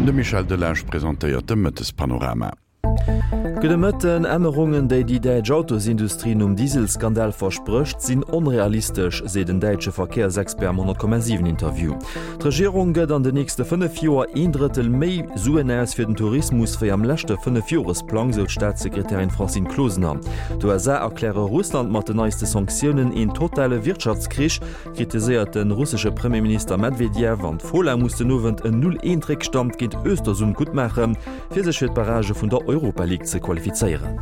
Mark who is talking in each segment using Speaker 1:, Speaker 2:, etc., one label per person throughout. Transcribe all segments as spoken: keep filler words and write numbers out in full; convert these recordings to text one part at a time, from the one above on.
Speaker 1: De Michel Delange präsentéiert de Mëttes Panorama.
Speaker 2: Gedemëtten Ämmerungen, déi die Däitsch Autosindustrie um Dieselskandal versprëcht, sinn onrealistisch, se den Däitsche Verkehrsexpert am hundert Komma sieben Interview. D'Regierung gëtt an de nächste fënnef Joer een Drittel méi Suenäs fir den Tourismus fir am lächte fënnef Joresplan, so Staatssekretärin Francine Klosner. Do er se erkläre Russland mat den neiste Sanktionen en totale Wirtschaftskrich, kritiséiert den russische Premierminister Medvedev an Fola musste nowen en null eins Trickstand ginint Östersund gut machen, fir sech fir d'Barrage vun der Europa League ze qualifizieren.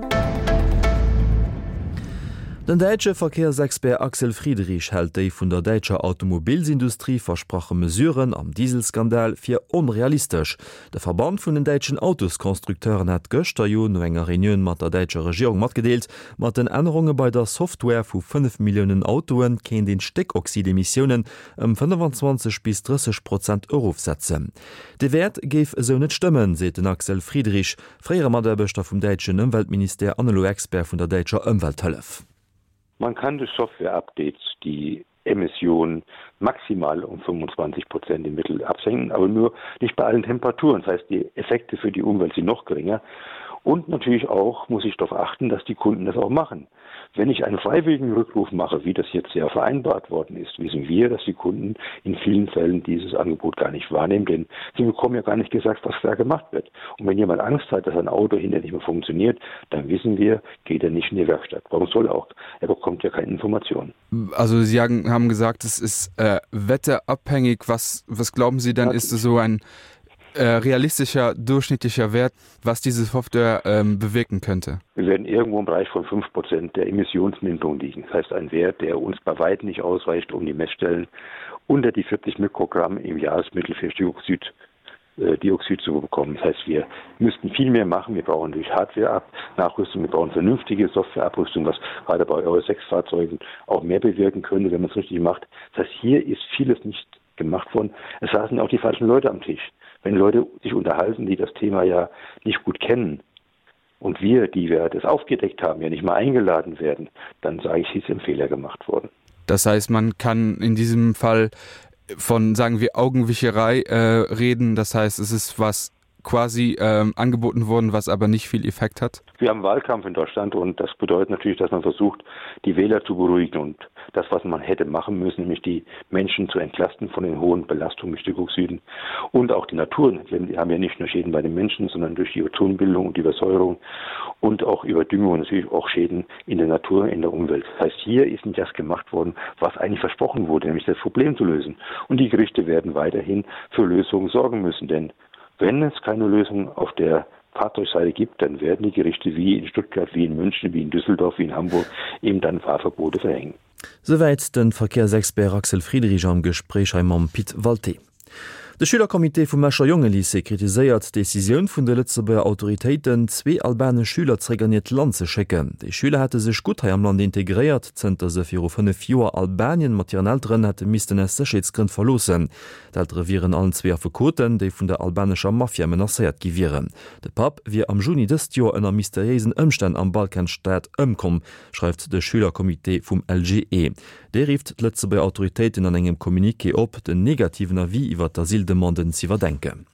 Speaker 2: Den deitsche Verkehrsexpert Axel Friedrich hält déi vun der deitscher Automobilsindustrie versproche Mesuren am Dieselskandal fir unrealistisch. Der Verband vun den deitschen Autoskonstrukteuren hat gëchter Jo no enger Reunion mat der deitscher Regierung matgedeelt, mat den Änderungen bei der Software vu fünf Millionen Autoen ken den Stickoxidemissionen um fünfundzwanzig bis dreißig Prozent aufsetzen. De Wert geif so net stimmen, se den Axel Friedrich, freier Maderbeter vum deitschen Umweltminister Annelo Expert vun der deitscher Umwelthëllef.
Speaker 3: Man kann durch Software-Updates die Emissionen maximal um fünfundzwanzig Prozent im Mittel absenken, aber nur nicht bei allen Temperaturen. Das heißt, die Effekte für die Umwelt sind noch geringer. Und natürlich auch muss ich darauf achten, dass die Kunden das auch machen. Wenn ich einen freiwilligen Rückruf mache, wie das jetzt ja vereinbart worden ist, wissen wir, dass die Kunden in vielen Fällen dieses Angebot gar nicht wahrnehmen, denn sie bekommen ja gar nicht gesagt, was da gemacht wird. Und wenn jemand Angst hat, dass ein Auto hinterher nicht mehr funktioniert, dann wissen wir, geht er nicht in die Werkstatt. Warum soll er auch? Er bekommt ja keine Informationen.
Speaker 4: Also Sie haben gesagt, es ist äh, wetterabhängig. Was, was glauben Sie denn, ist es so ein Äh, realistischer, durchschnittlicher Wert, was diese Software ähm, bewirken könnte?
Speaker 3: Wir werden irgendwo im Bereich von fünf Prozent der Emissionsminderung liegen. Das heißt, ein Wert, der uns bei weitem nicht ausreicht, um die Messstellen unter die vierzig Mikrogramm im Jahresmittel für Dioxid, äh, Dioxid zu bekommen. Das heißt, wir müssten viel mehr machen. Wir brauchen durch Hardware-Nachrüstung, wir brauchen vernünftige Software-Abrüstung, was gerade bei Euro sechs Fahrzeugen auch mehr bewirken könnte, wenn man es richtig macht. Das heißt, hier ist vieles nicht gemacht worden. Es saßen auch die falschen Leute am Tisch. Wenn Leute sich unterhalten, die das Thema ja nicht gut kennen und wir, die wir das aufgedeckt haben, ja nicht mal eingeladen werden, dann sage ich, es ist ein Fehler gemacht worden.
Speaker 4: Das heißt, man kann in diesem Fall von, sagen wir, Augenwischerei äh, reden. Das heißt, es ist was quasi ähm, angeboten worden, was aber nicht viel Effekt hat?
Speaker 3: Wir haben Wahlkampf in Deutschland und das bedeutet natürlich, dass man versucht, die Wähler zu beruhigen und das, was man hätte machen müssen, nämlich die Menschen zu entlasten von den hohen Belastungen mit Stickoxiden und auch die Natur. Wir haben ja nicht nur Schäden bei den Menschen, sondern durch die Ozonbildung und die Übersäuerung und auch über Düngung und natürlich auch Schäden in der Natur, in der Umwelt. Das heißt, hier ist nicht das gemacht worden, was eigentlich versprochen wurde, nämlich das Problem zu lösen. Und die Gerichte werden weiterhin für Lösungen sorgen müssen, denn wenn es keine Lösung auf der Fahrzeugseite gibt, dann werden die Gerichte wie in Stuttgart, wie in München, wie in Düsseldorf, wie in Hamburg eben dann Fahrverbote verhängen.
Speaker 2: Soweit den Verkehrsexpert Axel Friedrich am Gespräch am Piet Walté. De Schülerkomitee vum Mescher Jungelise kritiséiert d'Decision vun de Lützeburger Autoritéiten zwee albane Schüler zräganiert Land ze schecken. Dei Schüler hätte sech gut am Land integriert, zenter se fir fënne Joer Albanien mat ihren Eltern hätte misisten es Sechheetsgrund verlosen. D'Ältere viren allen zwee Verkoten, déi vun der albanescher Mafia menaciert givieren. De Pap wie am Juni dëst Joer ënner mysteriesen Ëmstä am Balkanstaat ëmkom, schreibt de Schülerkomitee vum L G E. Der rieft d'Lützeburger Autoritéiten an engem Kommuniké op den negativen Avis iwwer d'Asildemanden ze verdenken.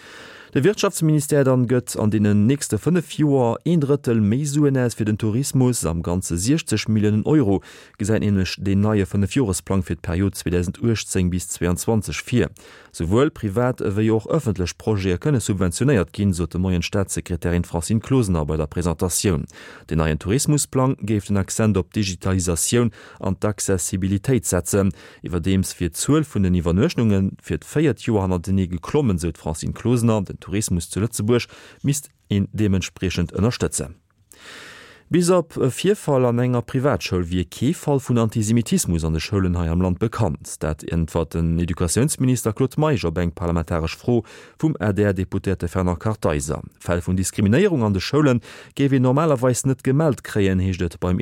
Speaker 2: De Wirtschaftsminister dann gëtt an denen nächste fünf Joer een Drittel méi Suenäs fir den Tourismus am ganze sechzig Millionen Euro gesäin ennech den neue fünf Joresplan fir d'Periode zweitausendachtzehn bis zweiundzwanzig vier. Sowohl privat ewéi auch öffentlich Projekte könne subventioniert ginn, so de neuen Staatssekretärin Francine Klosner bei der Präsentation. Den neuen Tourismusplan geft den Akzent op Digitalisation an d'Accessibilitéit setzen, iwwer dems fir zwölf vun den Iwernöchungen fir d'feiert Joer an den Nägel klommen, so Francine Klosner, den Tourismus zu Lützeburg misst ihn dementsprechend unterstützen. Bis op vier Fall an enger Privatschule wie ke Fall vun Antisemitismus an de Schulen ha am Land bekannt. Dat entwert den Edukationsminister Claude Meijer bank parlamentarisch froh vum R D R-Deputierte Ferner Karteiser. Fall vun Diskriminierung an de Schulen gewe normalerweis net gemeld kreien heeschtet beim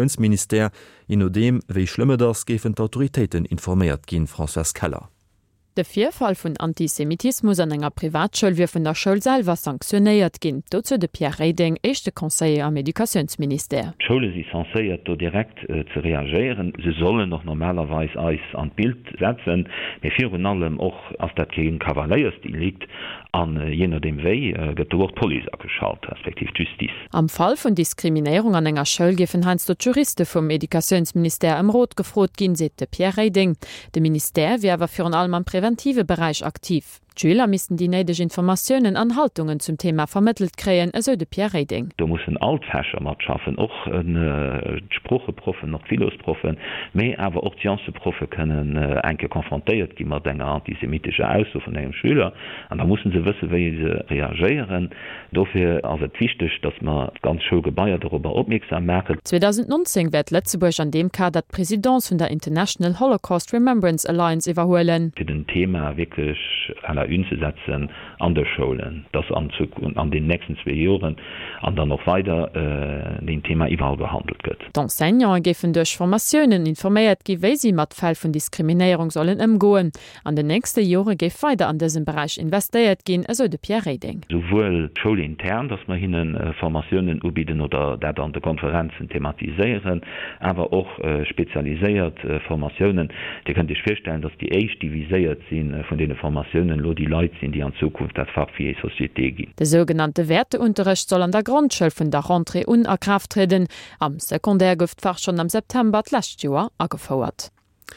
Speaker 2: Edukationsminister, in dem wéi schlimme das gefen d'Autoritäten informiert gin François Keller.
Speaker 5: De Vierfall vun Antisemitismus an enger Privatschule wie vun der Schulselver sanktionéiert ginn, dozu de Pierre Reding, echte Conseiller am Edukationsminister.
Speaker 6: Schule sie censéiert direkt äh, zu reagieren. Sie sollen noch normalerweise Eis an Bild setzen, mir für allem auch auf dat gegen Kavaliers die liegt an äh, jener dem Wei äh, getort Poli geschaut, respektiv Justiz.
Speaker 5: Am Fall von Diskriminierung an enger Schule giffen Heinz der Juriste vom Edukationsminister im Rot gefrot gin se de Pierre Reding. De Minister wärwer für allem am präventive Bereich aktiv. Schüler müssen die neidig Informationen an Haltungen zum Thema vermittelt kreen, also de Pierre Reding.
Speaker 6: Da muss ein Altfäscher mat schaffen, auch ein äh, Sprucheprofen, noch Philosprofen, mehr aber auch die Profen können äh, enke konfrontiert, die man denken antisemitische Aussage von einem Schüler. Und da müssen sie wissen, wie sie reagieren. Dafür also wichtig, dass man ganz schön Gebäude darüber aufmerksam machen.
Speaker 5: zwanzig neunzehn wird Lützeburg an dem Kader die Präsidenz von der International Holocaust Remembrance Alliance überholen.
Speaker 6: Für den Thema wirklich einer umzusetzen an der Schulen, das an, an den nächsten zwei Jahren an dann noch weiter äh, den Thema überall behandelt wird.
Speaker 5: D'Enseignants geben durch Formationen informiert, wie sie mit Fällen von Diskriminierung sollen umgehen. An den nächsten Jahren geht weiter an diesem Bereich investiert gehen, also de Pierre Reding.
Speaker 6: Sowohl schulintern, dass wir ihnen äh, Formationen anbieten oder das an den Konferenzen thematisieren, aber auch äh, spezialisiert äh, Formationen. Die könnt ihr feststellen, dass die echt divisiert sind äh, von den Formationen, die Leute sind, die an Zukunft das Fach für die Société gehen.
Speaker 5: Der sogenannte Werteunterricht soll an der Grundschule von der Rentrée unerkraft treten. Am Sekundärgiftfach schon am September letztes Jahr angefordert.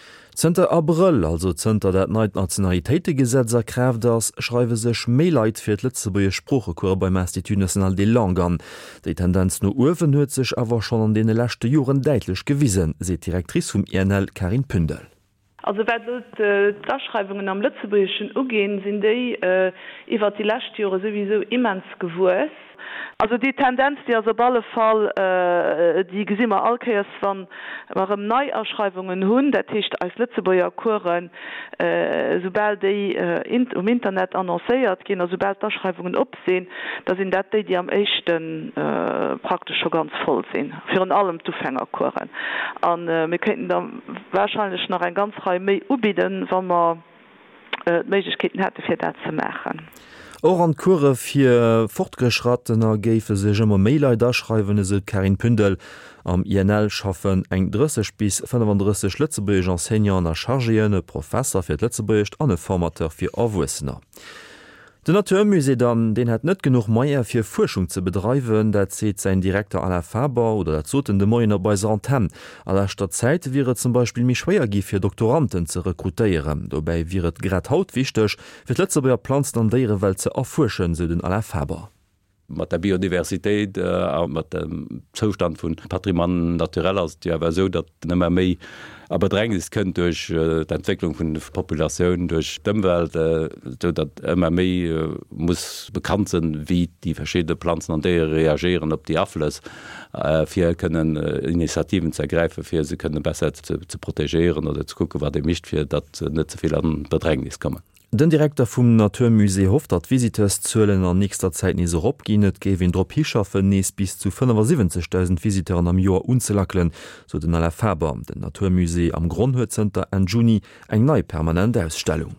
Speaker 2: Zter April, also Zter dat Neit Nationalitätegesetzer kräft das, schreiwe sech Meleit fir d Litzebuer Spprochekur beim Institut National de Langue an. Dei Tendenz no Uwen huet sech awer schon an dee lächte Joren deitlech gewiesen, se Direktrice vum I N L Karin Pündel.
Speaker 7: Also wenn äh, Darschreibungen am Lützeburgischen ugehen, sind die äh, iwwer die Lächtüre sowieso immens gewus. Also die Tendenz, die also alle Fall äh, die gesimmer Alkeiers van warum Neuausschreibungen hunn, der Tisch als Lützeburger Kuren äh, sobald die äh, in, um Internet annoncéiert gehen, also sobald Darschreibungen opsehen, da sind dat die, die am echten äh, praktisch schon ganz voll sind. Für in allem Zufängerkuren. Und äh, wir könnten dann wahrscheinlich noch ein ganz Reihe mehr anbieten, wenn man äh, Möglichkeiten hätte, für das zu machen.
Speaker 2: Or an Kurre fir fortgeschrattener géife sech ëmmer Mailei daschreiwen se Karin Pündel am I N L schaffen eng dësseg bis fünfunddreißig Lützeburg Enseignant a Chargéienne Professor fir d Lützeburgcht an e Formateur fir Awussenner. De Naturmusee dann, den hat net genug Meier fir Forschung ze bedreiwen, dat seet sein Direktor Alain Faber oder dat zoten de Moiner bei Santen. Aller Stadt Zeit wäre zum Beispiel mi schwéier gi fir Doktoranden ze rekrutéieren. Dobei wiet grad haut wichtech, fir d Lettzebauer Planzen an déiere Welt ze erfuschen, se den Alain Faber.
Speaker 8: Mat der Biodiversitéit äh, mat dem Zostand vun Patrimoine naturell ass Diwer so, dat nëmmer méi a bedrängnis kënnt durch äh, d'Entwicklung vun de Populationun durch Dëmmwelt, äh, so dat ëmmer méi äh, muss bekannt sinn, wie die verschiedene Pflanzen an déiere reagieren op die Affles, äh, fir kënnen äh, Initiativen zergreifen, fir se kënnen besser ze, ze protegieren oder zu gucken, wat de mischt fir dat äh, net zuviel an Bedrängnis komme.
Speaker 2: Den Direktor vum Naturmusee hofft, dat Visiteurs zuelen an nächster Zeit nie so opginet, gewin Dr Hischaffen nees bis zu fünfundsiebzigtausend Visiteuren am Joer unzelacklen, so den Alain Faber, den Naturmusee am Grundhöcenter en Juni eng nei permanente Ausstellung.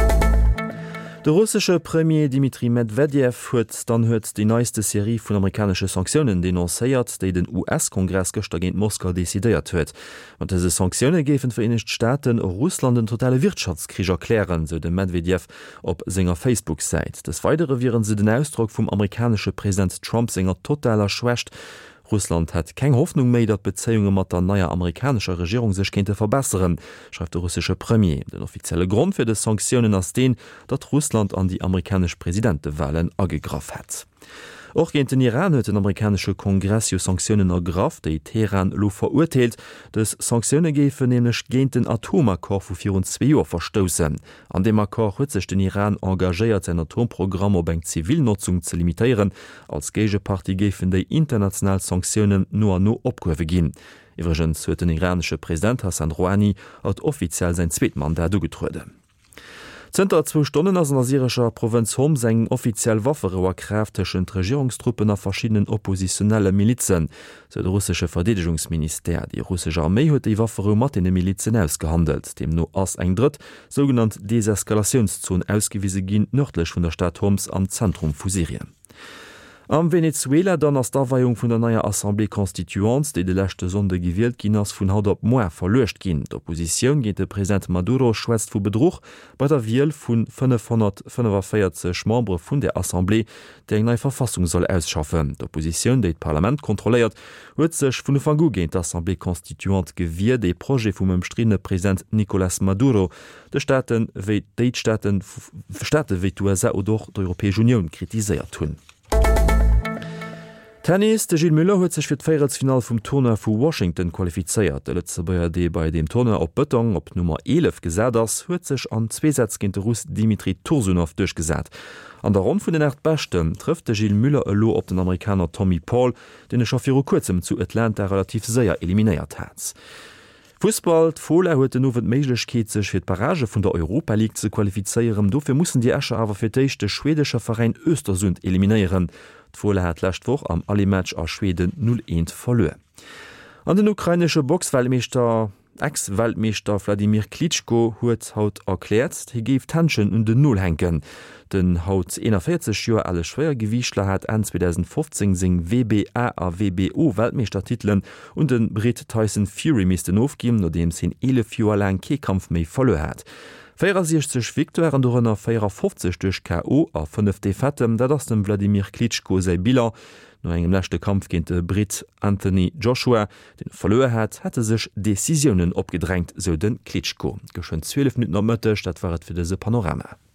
Speaker 2: Der russische Premier Dmitri Medvedev huet dann huet die neueste Serie vun amerikanische Sanktionen dennoncéiert, déi den U S-Kongress gëster géint Moskau desideiert huet. Und diese Sanktionen gefen Vereinigten Staaten Russland den totale Wirtschaftskrieg erklären, so de Medvedev op senger Facebook-Seite. Des Weiteren viren se den Ausdruck vum amerikanische Präsident Trump senger totaler Schwächt. Russland hat keine Hoffnung mehr, dass Beziehungen mit der neuen amerikanischen Regierung sich könnte verbessern, schreibt der russische Premier. Der offizielle Grund für die Sanktionen ist den, dass Russland an die amerikanische Präsidentenwahlen angegriffen hat. Auch gegen den Iran hat den amerikanische Kongress Sanktionen ergriffen, die Teheran lo verurteilt, dass Sanktionen gegen nämlich gegen den Atomakkord von vierundzwanzig Jahren verstoßen. An dem Akkord hat sich den Iran engagiert, sein Atomprogramm auf eine Zivilnutzung zu limitieren, als Gegenpartie gegen die internationalen Sanktionen nur nur abgehoben gehen. Übrigens hat der iranische Präsident Hassan Rouhani hat offiziell sein Zweitmandat angetreten. Zter zwo Stonnen ass an asierscher Provinz Hom seng offiziell Wafferer kräfteschen Regierungstruppen a verschiedenen oppositionelle Milizen, se de russsische Verdedigungsminister. Die russische Armee huet die Waffer mat in de Milizen ausgehandelt, dem no ass eng dëtt son Deseskalationszon ausgewiese ginn nördlech vun der Stadt Homs am Zentrum vu Syrien. Am Venezuela dann ass d'Aweihung vun der neuer Assemblée Konstituante, déi de lächte Sonde gewielt ginn ass vun haut op Moer verlecht ginn. D'Opposition géint de Präsident Maduro schwest vu Bedruch bei der Wiel vun fünfhundertfünfundvierzig Membre vun der Assemblée, déi eng neii Verfassung soll ausschaffen. D'Opposition, déi d Parlament kontroléiert, huet sech vun de Van Gogh géint d'Assemblée Konstituante gewier déi Pro vum ëmstrine Präsident Nicolás Maduro, de Staaten wéi d'Éitstaaten Staate wéi d'U S A oder d'Europäesche Union kritiséiert hunn. Tennis, de Gilles Müller huet sech fir d'Feiertsfinal vum Turner vu Washington qualifizeiert. De letze Bayer D bei dem Turner op Bëtong op Nummer elf gesät ass, huet sech an zwee Sätz ginint de Russ Dimitri Tursunow duchgesät. An der Rund vun den Erd Bechten trëfft de Gilles Müller elo op den Amerikaner Tommy Paul, den e Schafir kurzem zu Atlanta relativ séier eliminéiert hat. Fußball Foler huet den nowen méiglechkeet sech fir d Barrage vun der Europa League ze qualifizeieren. Dofir mussssen die Äscher awer fir d'éichte schwedescher Verein Östersund eliminéieren. D'Foler hat lächtwoch am Alimatch a Schweden null eins verloe. An den ukrainesche Boxweltmeester Ex-Weltmeester Wladimir Klitschko huet haut erkläert, hi géif Tanschen und den Null henken. Den haut vierzig Joer alle Schwergewichtler hat an zweitausendfünfzehn sing W B A a W B O Weltmeistertiteln und den Brit Tyson Fury misisten ofgim, no dem sinn elf Joer lang Kekampf méi volle hat. vierundsechzig Viktoren dorënner vierundfünfzig durch K O a fünf D Fatem, dat ass dem Wladimir Klitschko sei Biler. No engem lächte Kampf ginint de Brit Anthony Joshua, den verloe hat, hätte sech Decisionen opgedrängt, so den Klitschko. Geschön zwölf Minuten am Mëtte, dat waret fir dese Panorama.